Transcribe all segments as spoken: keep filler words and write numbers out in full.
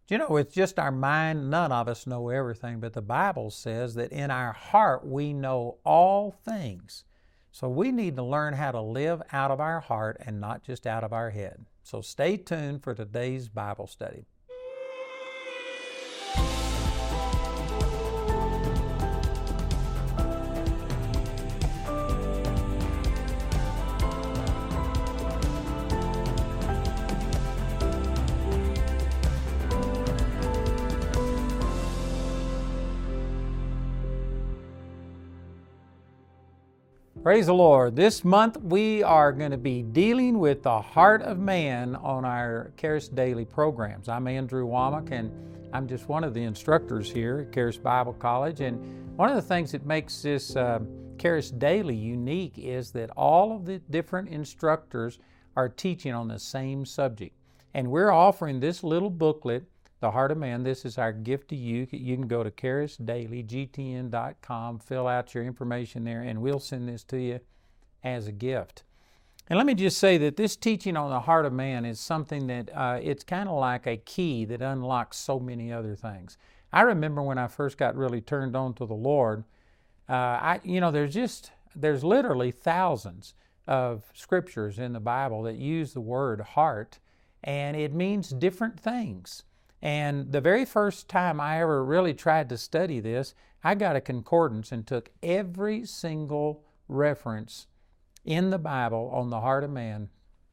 Do you know, it's just our mind. None of us know everything, but the Bible says that in our heart we know all things. So we need to learn how to live out of our heart and not just out of our head. So stay tuned for today's Bible study. Praise the Lord. This month we are going to be dealing with the heart of man on our Charis Daily programs. I'm Andrew Womack, and I'm just one of the instructors here at Charis Bible College. And one of the things that makes this uh, Charis Daily unique is that all of the different instructors are teaching on the same subject. And we're offering this little booklet, The Heart of Man. This is our gift to you. You can go to charis daily g t n dot com, fill out your information there, and we'll send this to you as a gift. And let me just say that this teaching on the heart of man is something that uh, it's kind of like a key that unlocks so many other things. I remember when I first got really turned on to the Lord, uh, I, you know, there's just, there's literally thousands of scriptures in the Bible that use the word heart, and it means different things. And the very first time I ever really tried to study this, I got a concordance and took every single reference in the Bible on the heart of man.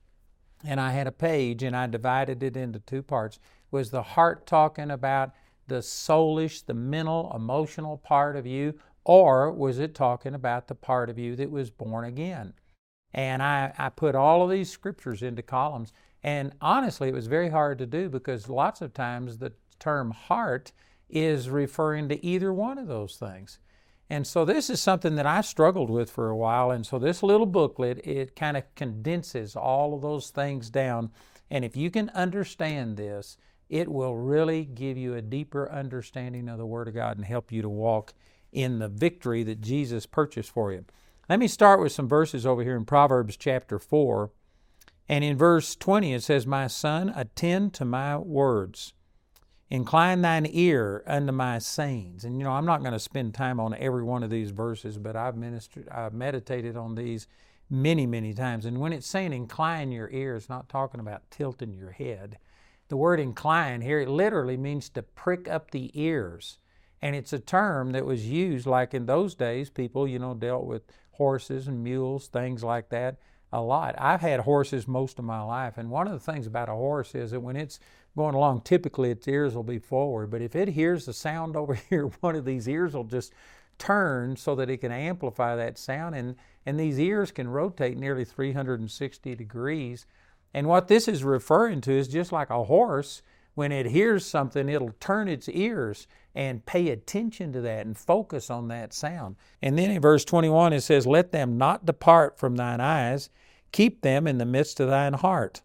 And I had a page and I divided it into two parts. Was the heart talking about the soulish, the mental, emotional part of you, or was it talking about the part of you that was born again? And I, I put all of these scriptures into columns. And honestly, it was very hard to do because lots of times the term heart is referring to either one of those things. And so this is something that I struggled with for a while. And so this little booklet, it kind of condenses all of those things down. And if you can understand this, it will really give you a deeper understanding of the Word of God and help you to walk in the victory that Jesus purchased for you. Let me start with some verses over here in Proverbs chapter four. And in verse twenty it says, "My son, attend to my words. Incline thine ear unto my sayings." And you know, I'm not going to spend time on every one of these verses, but I've ministered, I've meditated on these many, many times. And when it's saying incline your ear, it's not talking about tilting your head. The word incline here, it literally means to prick up the ears. And it's a term that was used, like in those days, people, you know, dealt with horses and mules, things like that. A lot. I've had horses most of my life, and one of the things about a horse is that when it's going along, typically its ears will be forward, but if it hears the sound over here, one of these ears will just turn so that it can amplify that sound, and, and these ears can rotate nearly three hundred sixty degrees. And what this is referring to is just like a horse, when it hears something, it'll turn its ears and pay attention to that and focus on that sound. And then in verse twenty-one it says, "Let them not depart from thine eyes, keep them in the midst of thine heart.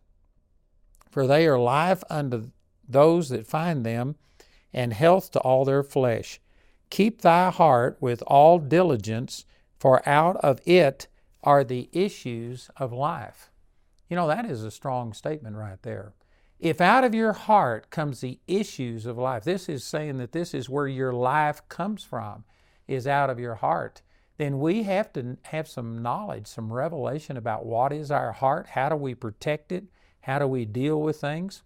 For they are life unto those that find them, and health to all their flesh. Keep thy heart with all diligence, for out of it are the issues of life." You know, that is a strong statement right there. If out of your heart comes the issues of life, this is saying that this is where your life comes from, is out of your heart. Then we have to have some knowledge, some revelation about what is our heart, how do we protect it, how do we deal with things.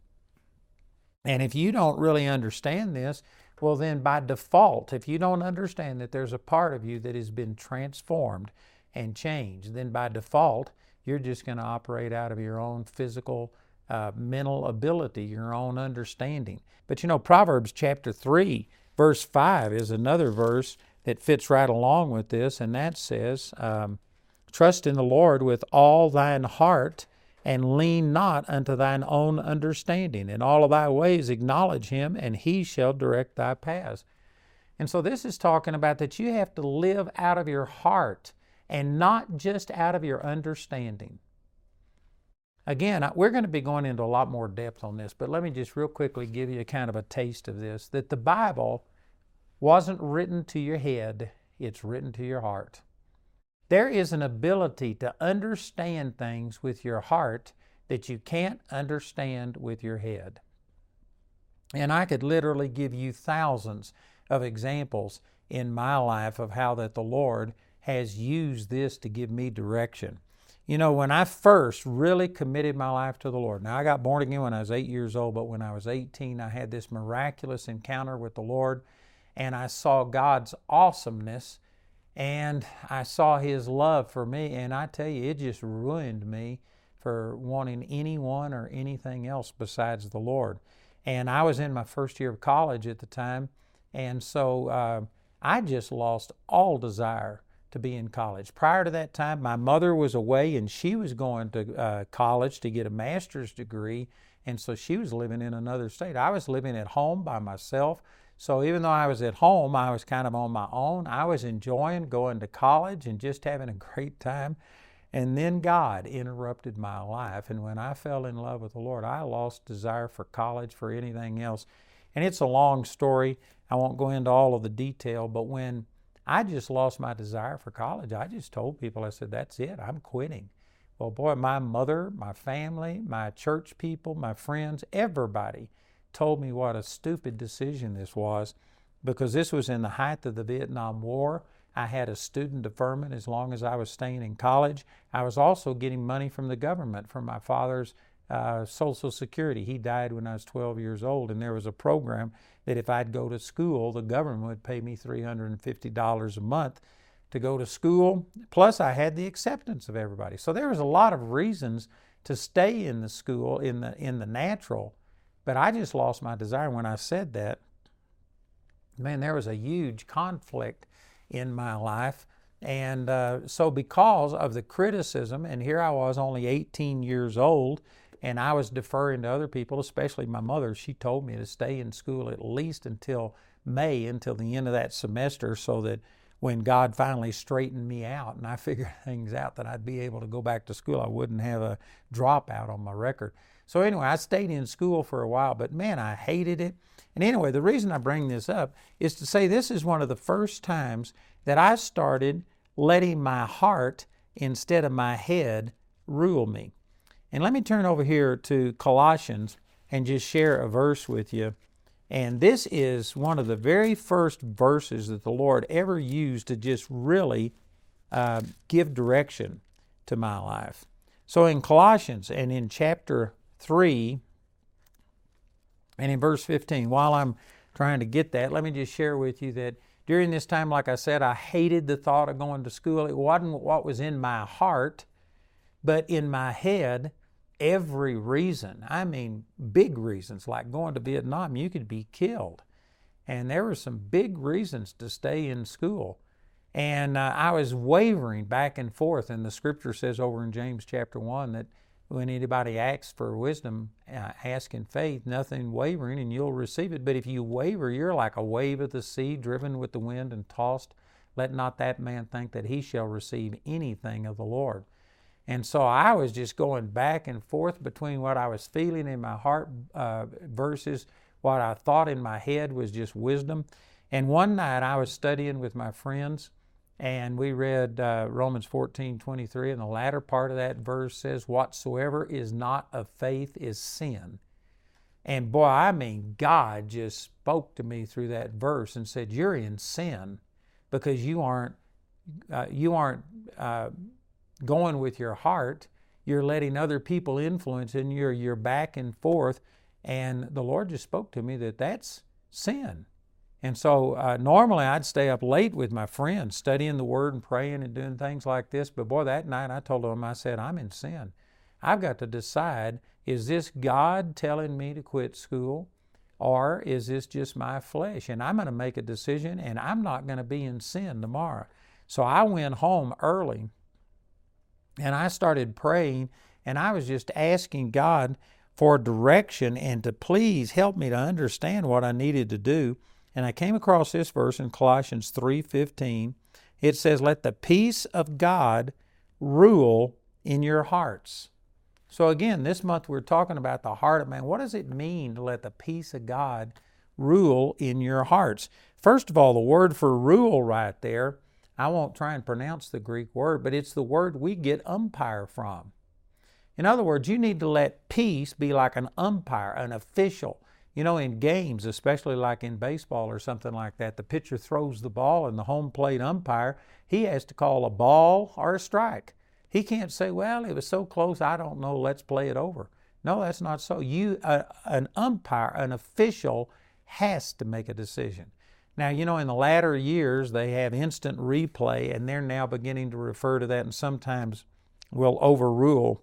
And if you don't really understand this, well then by default, if you don't understand that there's a part of you that has been transformed and changed, then by default, you're just going to operate out of your own physical Uh, mental ability, your own understanding. But you know, Proverbs chapter three, verse five is another verse that fits right along with this, and that says, um, "Trust in the Lord with all thine heart, and lean not unto thine own understanding. In all of thy ways acknowledge him, and he shall direct thy paths." And so this is talking about that you have to live out of your heart and not just out of your understanding. Again, we're going to be going into a lot more depth on this, but let me just real quickly give you a kind of a taste of this, that the Bible wasn't written to your head, it's written to your heart. There is an ability to understand things with your heart that you can't understand with your head. And I could literally give you thousands of examples in my life of how that the Lord has used this to give me direction. You know, when I first really committed my life to the Lord, now I got born again when I was eight years old, but when I was eighteen, I had this miraculous encounter with the Lord, and I saw God's awesomeness, and I saw His love for me, and I tell you, it just ruined me for wanting anyone or anything else besides the Lord. And I was in my first year of college at the time, and so uh, I just lost all desire to be in college. Prior to that time, my mother was away, and she was going to uh, college to get a master's degree, and so she was living in another state. I was living at home by myself, so even though I was at home, I was kind of on my own. I was enjoying going to college and just having a great time. And then God interrupted my life, and when I fell in love with the Lord, I lost desire for college, for anything else. And it's a long story. I won't go into all of the detail, but when I just lost my desire for college, I just told people, I said, that's it, I'm quitting. Well, boy, my mother, my family, my church people, my friends, everybody told me what a stupid decision this was, because this was in the height of the Vietnam War. I had a student deferment as long as I was staying in college. I was also getting money from the government from my father's uh, Social Security. He died when I was twelve years old, and there was a program that if I'd go to school, the government would pay me three hundred fifty dollars a month to go to school. Plus, I had the acceptance of everybody. So there was a lot of reasons to stay in the school, in the in the natural, but I just lost my desire. When I said that, man, there was a huge conflict in my life. And uh, so because of the criticism, and here I was only eighteen years old, and I was deferring to other people, especially my mother. She told me to stay in school at least until May, until the end of that semester, so that when God finally straightened me out and I figured things out, that I'd be able to go back to school. I wouldn't have a dropout on my record. So anyway, I stayed in school for a while, but man, I hated it. And anyway, the reason I bring this up is to say this is one of the first times that I started letting my heart instead of my head rule me. And let me turn over here to Colossians and just share a verse with you. And this is one of the very first verses that the Lord ever used to just really uh, give direction to my life. So in Colossians and in chapter three, and in verse fifteen, while I'm trying to get that, let me just share with you that during this time, like I said, I hated the thought of going to school. It wasn't what was in my heart, but in my head, every reason, I mean big reasons, like going to Vietnam, you could be killed. And there were some big reasons to stay in school. And uh, I was wavering back and forth, and the scripture says over in James chapter one that when anybody asks for wisdom, uh, ask in faith, nothing wavering, and you'll receive it. But if you waver, you're like a wave of the sea, driven with the wind and tossed. Let not that man think that he shall receive anything of the Lord. And so I was just going back and forth between what I was feeling in my heart uh, versus what I thought in my head was just wisdom. And one night I was studying with my friends, and we read uh, Romans fourteen twenty-three, and the latter part of that verse says, whatsoever is not of faith is sin. And boy, I mean, God just spoke to me through that verse and said, you're in sin because you aren't, uh, you aren't uh, going with your heart. You're letting other people influence, and you're, you're back and forth. And the Lord just spoke to me that that's sin. And so uh, normally I'd stay up late with my friends studying the Word and praying and doing things like this. But boy, that night I told them, I said, I'm in sin. I've got to decide, is this God telling me to quit school, or is this just my flesh? And I'm going to make a decision, and I'm not going to be in sin tomorrow. So I went home early, and I started praying, and I was just asking God for direction and to please help me to understand what I needed to do. And I came across this verse in Colossians three fifteen. It says, let the peace of God rule in your hearts. So again, this month we're talking about the heart of man. What does it mean to let the peace of God rule in your hearts? First of all, the word for rule right there, I won't try and pronounce the Greek word, but it's the word we get umpire from. In other words, you need to let peace be like an umpire, an official. You know, in games, especially like in baseball or something like that, the pitcher throws the ball and the home plate umpire, he has to call a ball or a strike. He can't say, well, it was so close, I don't know, let's play it over. No, that's not so. You, uh, an umpire, an official has to make a decision. Now, you know, in the latter years, they have instant replay, and they're now beginning to refer to that and sometimes will overrule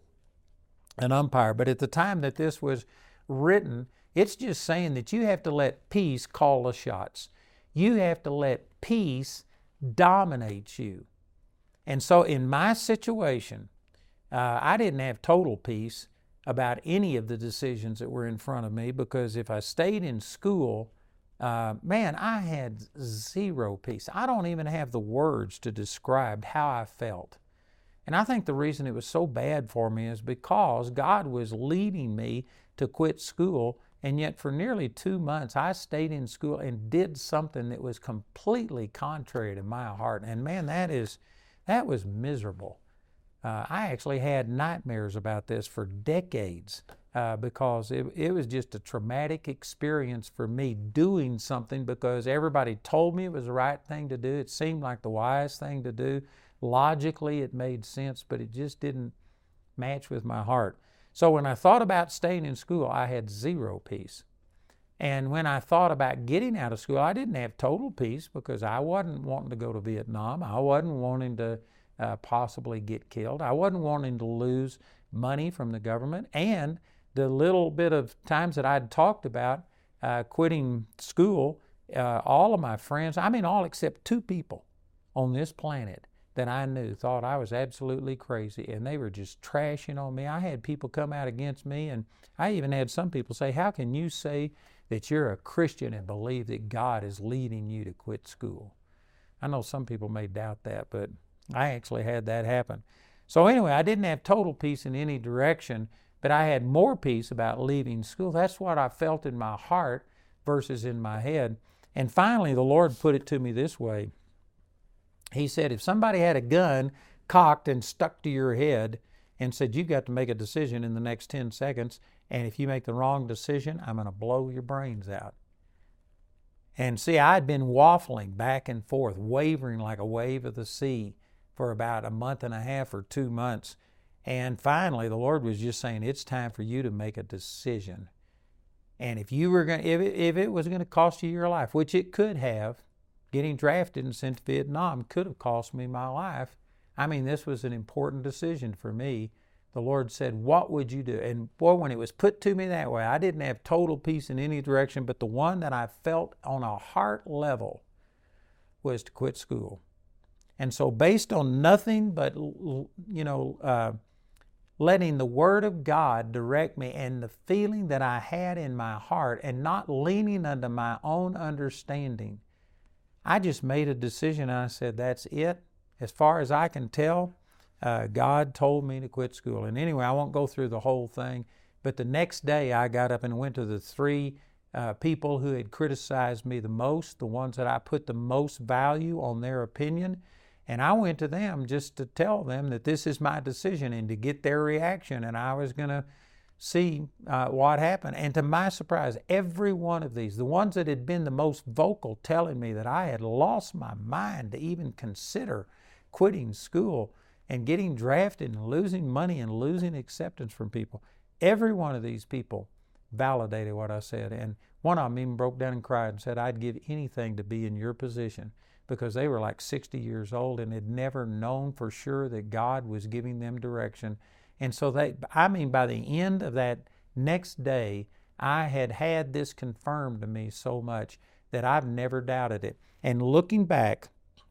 an umpire. But at the time that this was written, it's just saying that you have to let peace call the shots. You have to let peace dominate you. And so in my situation, uh, I didn't have total peace about any of the decisions that were in front of me, because if I stayed in school, uh, man, I had zero peace. I don't even have the words to describe how I felt. And I think the reason it was so bad for me is because God was leading me to quit school, and yet for nearly two months I stayed in school and did something that was completely contrary to my heart. And man, that is that was miserable. Uh, I actually had nightmares about this for decades uh, because it, it was just a traumatic experience for me, doing something because everybody told me it was the right thing to do. It seemed like the wise thing to do. Logically, it made sense, but it just didn't match with my heart. So when I thought about staying in school, I had zero peace. And when I thought about getting out of school, I didn't have total peace because I wasn't wanting to go to Vietnam. I wasn't wanting to uh, possibly get killed. I wasn't wanting to lose money from the government. And the little bit of times that I'd talked about uh, quitting school, uh, all of my friends, I mean all except two people on this planet that I knew thought I was absolutely crazy, and they were just trashing on me. I had people come out against me, and I even had some people say, how can you say that you're a Christian and believe that God is leading you to quit school? I know some people may doubt that, but I actually had that happen. So anyway, I didn't have total peace in any direction, but I had more peace about leaving school. That's what I felt in my heart versus in my head. And finally, the Lord put it to me this way. He said, if somebody had a gun cocked and stuck to your head and said, you've got to make a decision in the next ten seconds, and if you make the wrong decision, I'm going to blow your brains out. And see, I'd been waffling back and forth, wavering like a wave of the sea for about a month and a half or two months. And finally, the Lord was just saying, it's time for you to make a decision. And if you were going, if it, if it was going to cost you your life, which it could have, getting drafted and sent to Vietnam could have cost me my life. I mean, this was an important decision for me. The Lord said, what would you do? And boy, when it was put to me that way, I didn't have total peace in any direction, but the one that I felt on a heart level was to quit school. And so based on nothing but, you know, uh, letting the Word of God direct me and the feeling that I had in my heart and not leaning unto my own understanding, I just made a decision and I said, that's it. As far as I can tell, uh, God told me to quit school. And anyway, I won't go through the whole thing, but the next day I got up and went to the three uh, people who had criticized me the most, the ones that I put the most value on their opinion, and I went to them just to tell them that this is my decision and to get their reaction, and I was going to see uh, what happened. And to my surprise, every one of these, the ones that had been the most vocal telling me that I had lost my mind to even consider quitting school and getting drafted and losing money and losing acceptance from people, every one of these people validated what I said. And one of them even broke down and cried and said, I'd give anything to be in your position, because they were like sixty years old and had never known for sure that God was giving them direction. And so they, I mean, by the end of that next day, I had had this confirmed to me so much that I've never doubted it. And looking back,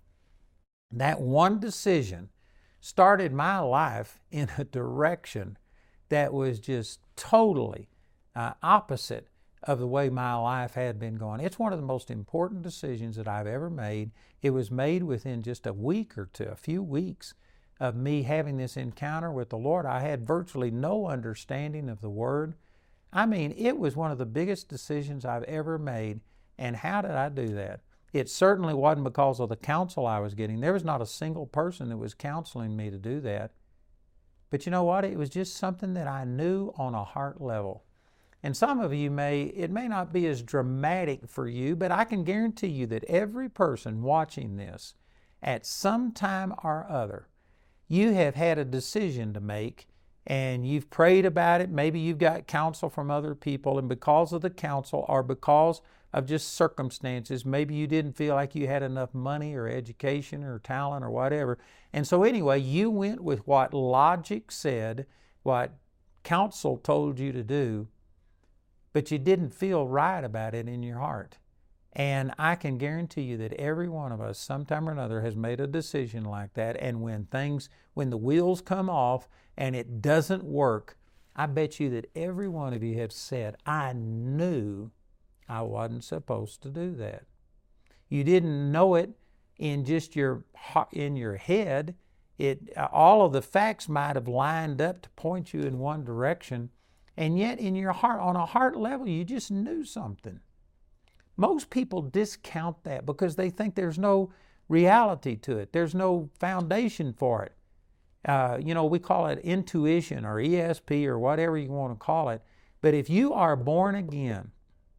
that one decision started my life in a direction that was just totally uh, opposite of the way my life had been going. It's one of the most important decisions that I've ever made. It was made within just a week or two, a few weeks of me having this encounter with the Lord. I had virtually no understanding of the Word. I mean, it was one of the biggest decisions I've ever made. And how did I do that? It certainly wasn't because of the counsel I was getting. There was not a single person that was counseling me to do that. But you know what? It was just something that I knew on a heart level. And some of you may, it may not be as dramatic for you, but I can guarantee you that every person watching this, at some time or other, you have had a decision to make, and you've prayed about it. Maybe you've got counsel from other people, and because of the counsel or because of just circumstances, maybe you didn't feel like you had enough money or education or talent or whatever. And so anyway, you went with what logic said, what counsel told you to do, but you didn't feel right about it in your heart. And I can guarantee you that every one of us, sometime or another, has made a decision like that. And when things, when the wheels come off and it doesn't work, I bet you that every one of you have said, I knew I wasn't supposed to do that. You didn't know it in just your in your head. It all of the facts might have lined up to point you in one direction, and yet in your heart, on a heart level, you just knew something. Most people discount that because they think there's no reality to it. There's no foundation for it. Uh, you know, we call it intuition or E S P or whatever you want to call it. But if you are born again,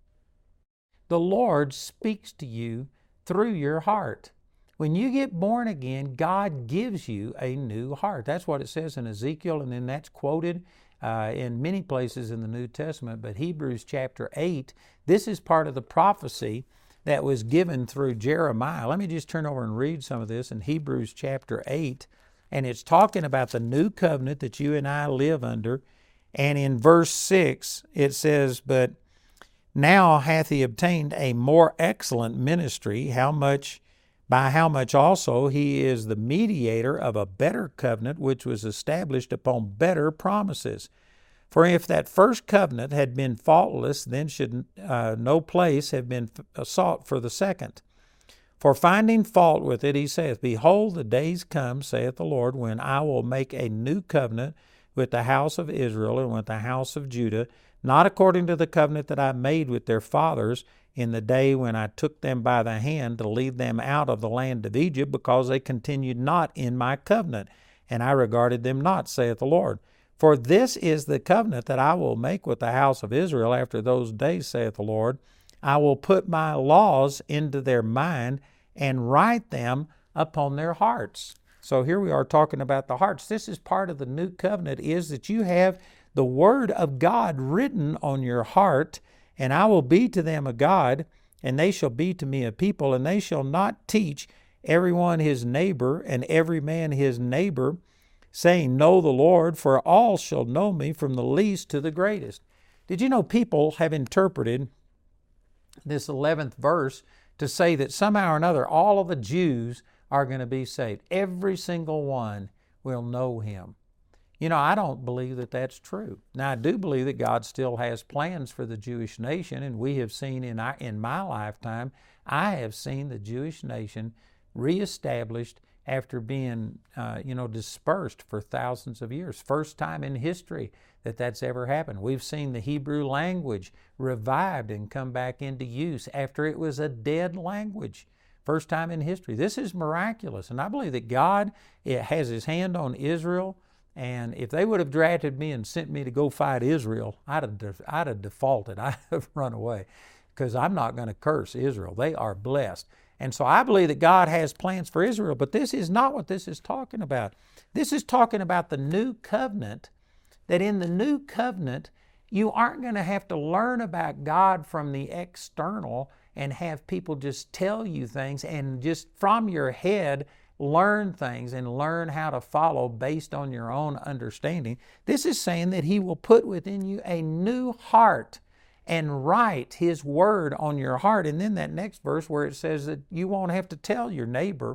the Lord speaks to you through your heart. When you get born again, God gives you a new heart. That's what it says in Ezekiel, and then that's quoted uh, in many places in the New Testament. But Hebrews chapter eight, this is part of the prophecy that was given through Jeremiah. Let me just turn over and read some of this in Hebrews chapter eight. And it's talking about the new covenant that you and I live under. And in verse six, it says, but now hath he obtained a more excellent ministry, how much, by how much also he is the mediator of a better covenant, which was established upon better promises. For if that first covenant had been faultless, then should uh, no place have been sought for the second. For finding fault with it, he saith, behold, the days come, saith the Lord, when I will make a new covenant with the house of Israel and with the house of Judah, not according to the covenant that I made with their fathers in the day when I took them by the hand to lead them out of the land of Egypt, because they continued not in my covenant, and I regarded them not, saith the Lord. For this is the covenant that I will make with the house of Israel after those days, saith the Lord. I will put my laws into their mind and write them upon their hearts. So here we are talking about the hearts. This is part of the new covenant, is that you have the Word of God written on your heart, and I will be to them a God, and they shall be to me a people, and they shall not teach every one his neighbor and every man his neighbor, saying, know the Lord, for all shall know me from the least to the greatest. Did you know people have interpreted this eleventh verse to say that somehow or another all of the Jews are going to be saved? Every single one will know him. You know, I don't believe that that's true. Now, I do believe that God still has plans for the Jewish nation, and we have seen in our, in my lifetime, I have seen the Jewish nation reestablished after being, uh, you know, dispersed for thousands of years. First time in history that that's ever happened. We've seen the Hebrew language revived and come back into use after it was a dead language. First time in history. This is miraculous, and I believe that God has His hand on Israel. And if they would have drafted me and sent me to go fight Israel, I'd have, def- I'd have defaulted. I'd have run away, because I'm not going to curse Israel. They are blessed. And so I believe that God has plans for Israel, but this is not what this is talking about. This is talking about the new covenant, that in the new covenant, you aren't going to have to learn about God from the external and have people just tell you things and just from your head learn things and learn how to follow based on your own understanding. This is saying that He will put within you a new heart and write His word on your heart. And then that next verse where it says that you won't have to tell your neighbor,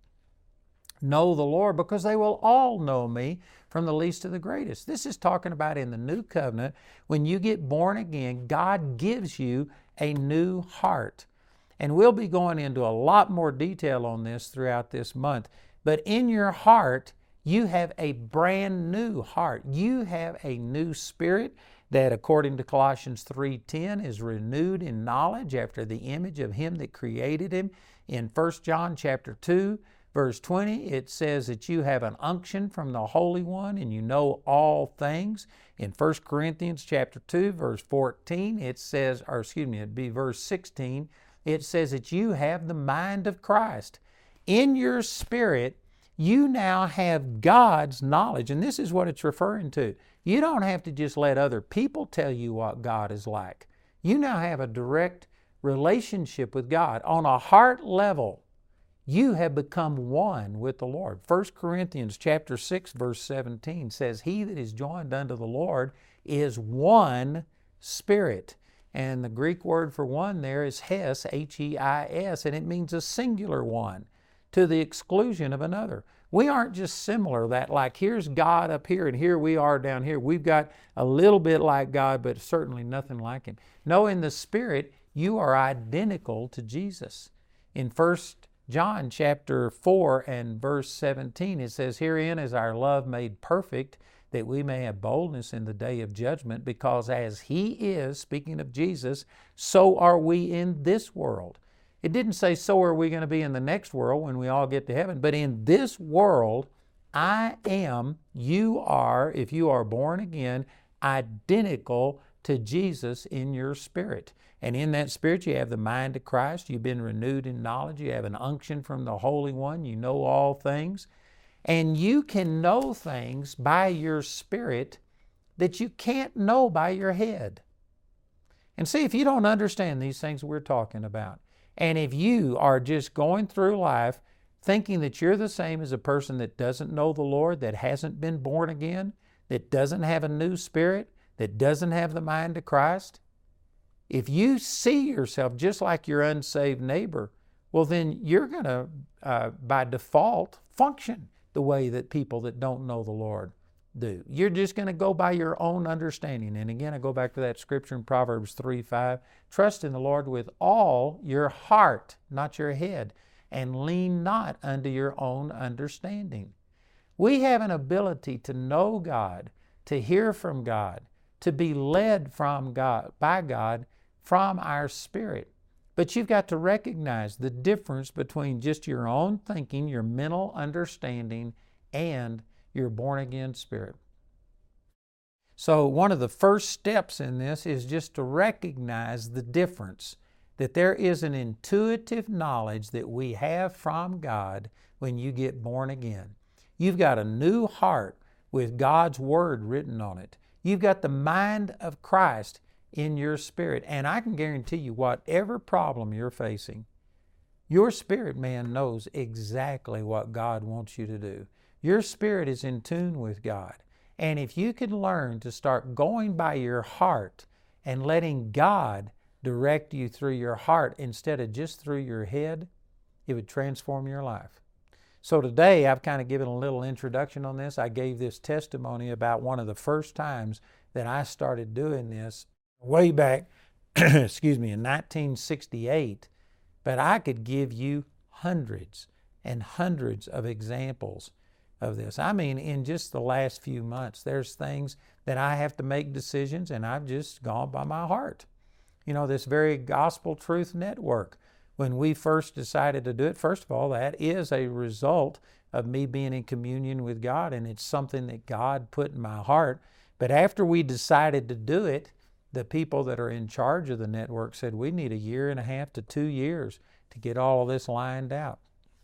know the Lord, because they will all know me from the least to the greatest. This is talking about in the new covenant, when you get born again, God gives you a new heart. And we'll be going into a lot more detail on this throughout this month. But in your heart, you have a brand new heart. You have a new spirit that, according to Colossians three ten, is renewed in knowledge after the image of Him that created Him. In First John chapter two, Verse twenty, it says that you have an unction from the Holy One and you know all things. In First Corinthians chapter two, verse fourteen, it says, or excuse me, it'd be verse sixteen, it says that you have the mind of Christ. In your spirit, you now have God's knowledge. And this is what it's referring to. You don't have to just let other people tell you what God is like. You now have a direct relationship with God. On a heart level, you have become one with the Lord. First Corinthians chapter six, verse seventeen says, he that is joined unto the Lord is one spirit. And the Greek word for one there is hes, H E I S, and it means a singular one to the exclusion of another. We aren't just similar, that like here's God up here and here we are down here. We've got a little bit like God, but certainly nothing like Him. No, in the Spirit, you are identical to Jesus. In First John chapter four and verse seventeen, it says, herein is our love made perfect, that we may have boldness in the day of judgment, because as He is, speaking of Jesus, so are we in this world. It didn't say, so are we going to be in the next world when we all get to heaven, but in this world, I am, you are, if you are born again, identical to Jesus in your spirit. And in that spirit, you have the mind of Christ. You've been renewed in knowledge. You have an unction from the Holy One. You know all things. And you can know things by your spirit that you can't know by your head. And see, if you don't understand these things we're talking about, and if you are just going through life thinking that you're the same as a person that doesn't know the Lord, that hasn't been born again, that doesn't have a new spirit, that doesn't have the mind of Christ, if you see yourself just like your unsaved neighbor, well then you're going to, uh, by default, function the way that people that don't know the Lord do. You're just going to go by your own understanding. And again, I go back to that scripture in Proverbs three five. Trust in the Lord with all your heart, not your head, and lean not unto your own understanding. We have an ability to know God, to hear from God, to be led from God, by God, from our spirit. But you've got to recognize the difference between just your own thinking, your mental understanding, and your born-again spirit. So one of the first steps in this is just to recognize the difference, that there is an intuitive knowledge that we have from God when you get born again. You've got a new heart with God's Word written on it. You've got the mind of Christ in your spirit. And I can guarantee you, whatever problem you're facing, your spirit man knows exactly what God wants you to do. Your spirit is in tune with God. And if you can learn to start going by your heart and letting God direct you through your heart instead of just through your head, it would transform your life. So today I've kind of given a little introduction on this. I gave this testimony about one of the first times that I started doing this way back, excuse me, in nineteen sixty-eight. But I could give you hundreds and hundreds of examples of this. I mean, in just the last few months, there's things that I have to make decisions, and I've just gone by my heart. You know, this very Gospel Truth Network, when we first decided to do it, first of all, that is a result of me being in communion with God, and it's something that God put in my heart. But after we decided to do it, the people that are in charge of the network said, we need a year and a half to two years to get all of this lined out.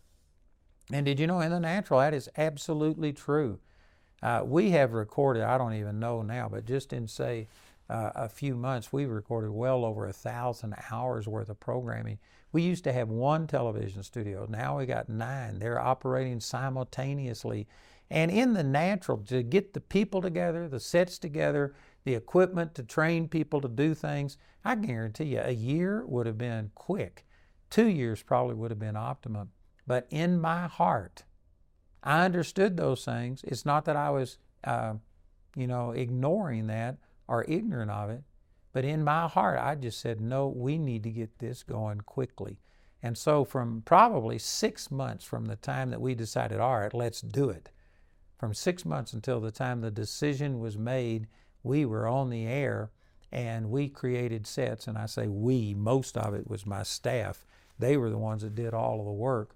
And did you know, in the natural, that is absolutely true. Uh, we have recorded, I don't even know now, but just in, say, uh, a few months, we recorded well over a thousand hours worth of programming. We used to have one television studio. Now we got nine. They're operating simultaneously. And in the natural, to get the people together, the sets together, the equipment to train people to do things, I guarantee you a year would have been quick. Two years probably would have been optimum. But in my heart, I understood those things. It's not that I was, uh, you know, ignoring that or ignorant of it. But in my heart, I just said, no, we need to get this going quickly. And so from probably six months from the time that we decided, all right, let's do it, from six months until the time the decision was made, we were on the air and we created sets. And I say we, most of it was my staff. They were the ones that did all of the work.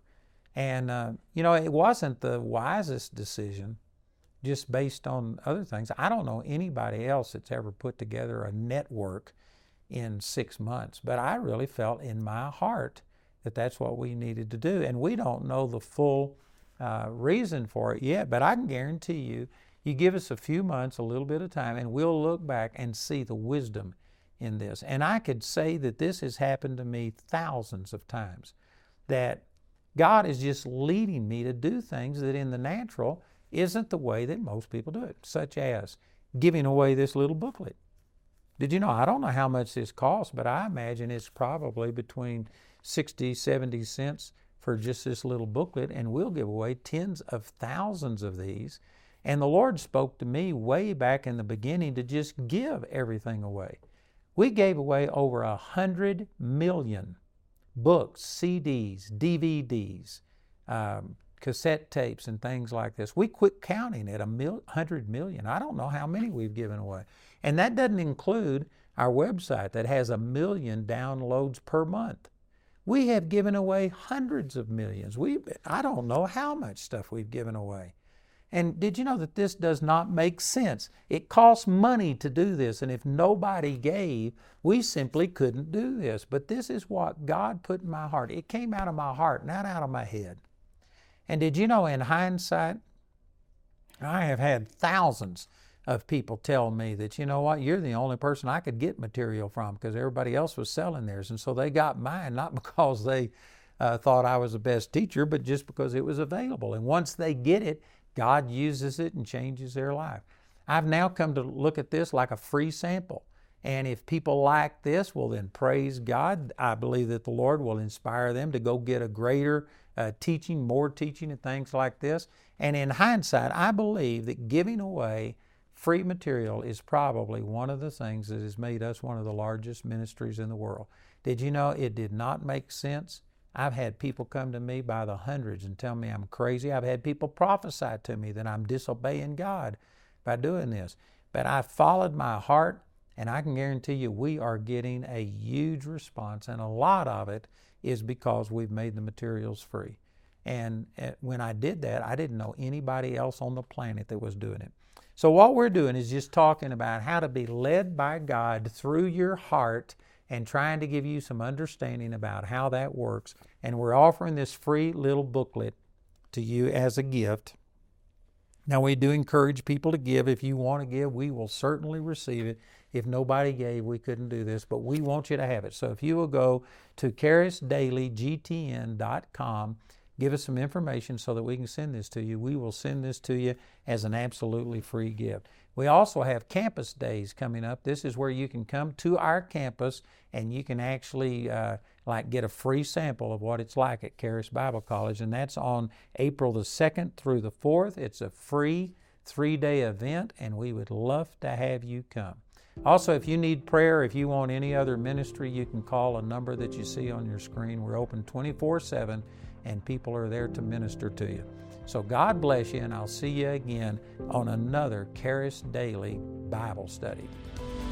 And, uh, you know, it wasn't the wisest decision just based on other things. I don't know anybody else that's ever put together a network in six months, but I really felt in my heart that that's what we needed to do. And we don't know the full uh, reason for it yet, but I can guarantee you, you give us a few months, a little bit of time, and we'll look back and see the wisdom in this. And I could say that this has happened to me thousands of times, that God is just leading me to do things that in the natural isn't the way that most people do it, such as giving away this little booklet. Did you know, I don't know how much this costs, but I imagine it's probably between sixty, seventy cents for just this little booklet, and we'll give away tens of thousands of these. And the Lord spoke to me way back in the beginning to just give everything away. We gave away over a hundred million books, C Ds, D V Ds, um, cassette tapes, and things like this. We quit counting at a mil- hundred million. I don't know how many we've given away. And that doesn't include our website that has a million downloads per month. We have given away hundreds of millions. We, I don't know how much stuff we've given away. And did you know that this does not make sense? It costs money to do this, and if nobody gave, we simply couldn't do this. But this is what God put in my heart. It came out of my heart, not out of my head. And did you know, in hindsight, I have had thousands of people tell me that, you know what, you're the only person I could get material from because everybody else was selling theirs. And so they got mine, not because they uh, thought I was the best teacher, but just because it was available. And once they get it, God uses it and changes their life. I've now come to look at this like a free sample. And if people like this, well then praise God. I believe that the Lord will inspire them to go get a greater uh, teaching, more teaching and things like this. And in hindsight, I believe that giving away free material is probably one of the things that has made us one of the largest ministries in the world. Did you know it did not make sense? I've had people come to me by the hundreds and tell me I'm crazy. I've had people prophesy to me that I'm disobeying God by doing this. But I followed my heart, and I can guarantee you we are getting a huge response, and a lot of it is because we've made the materials free. And when I did that, I didn't know anybody else on the planet that was doing it. So what we're doing is just talking about how to be led by God through your heart and trying to give you some understanding about how that works. And we're offering this free little booklet to you as a gift. Now, we do encourage people to give. If you want to give, we will certainly receive it. If nobody gave, we couldn't do this, but we want you to have it. So if you will go to charis daily g t n dot com, give us some information so that we can send this to you. We will send this to you as an absolutely free gift. We also have campus days coming up. This is where you can come to our campus and you can actually uh, like get a free sample of what it's like at Charis Bible College. And that's on April the second through the fourth. It's a free three-day event, and we would love to have you come. Also, if you need prayer, if you want any other ministry, you can call a number that you see on your screen. We're open twenty-four seven, and people are there to minister to you. So God bless you, and I'll see you again on another Charis Daily Bible Study.